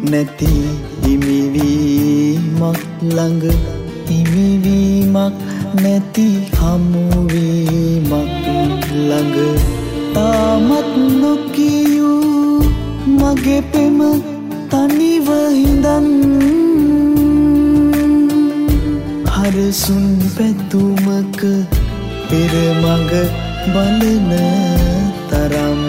නැති හිමිවීමක් ළඟ හිමිවීමක් නැති හමුවීමක් ළඟ තාමත් නොකියූ මගේ පෙම තනිව හිඳන් හරසුන් පැතුමක පෙරමඟ බලන තරම්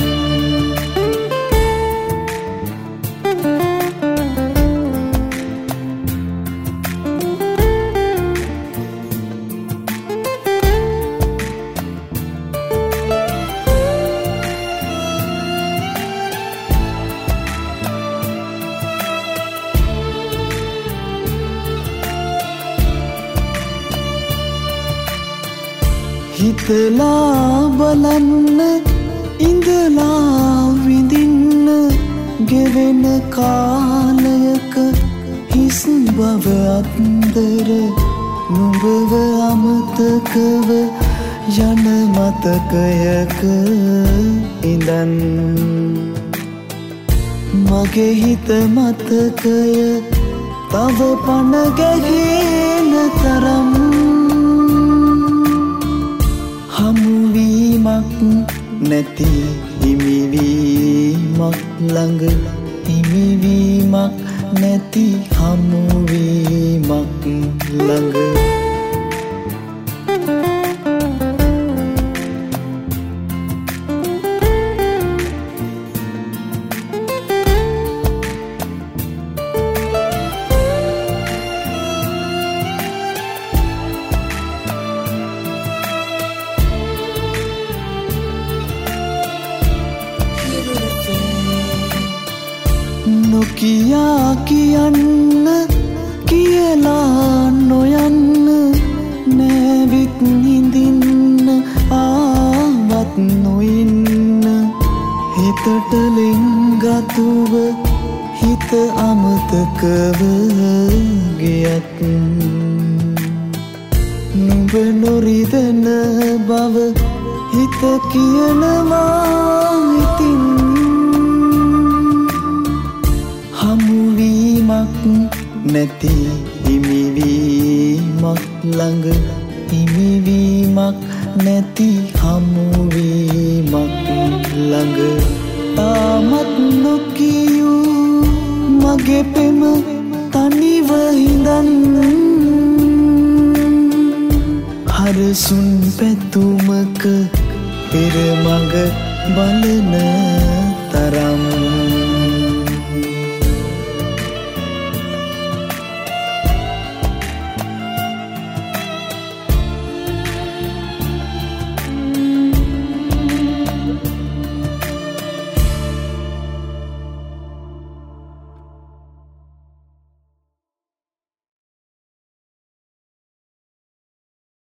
හිතලා බලන්න ඉඳලා විඳින්න ගෙවෙන කාලයක හිස් බව අත්දර නුඹව අමතකව යන මතකයක ඉඳන් මගේ හිත මතකය තව පණ ගැහෙන තරම් හමුවීමක් නැති හිමිවීමක් ළඟ හිමිවීමක් නැති හමුවීමක් ළඟ නොකියා කියන්න කියලා නොයන්න නැවිත් හිඳින්න ආවත් නොඉන්න හිතට ලෙන්ගතුව හිත අමතකව ගියත් නුඹ නොරිදන බව හිත කියනවා ඉතින් හමුවීමක් නැති හිමිවීමක් ළඟ හිමිවීමක් නැති හමුවීමක් ළඟ තාමත් නොකියූ මගේ පෙම තනිව හිඳන් හරසුන් පැතුමක පෙරමඟ බලන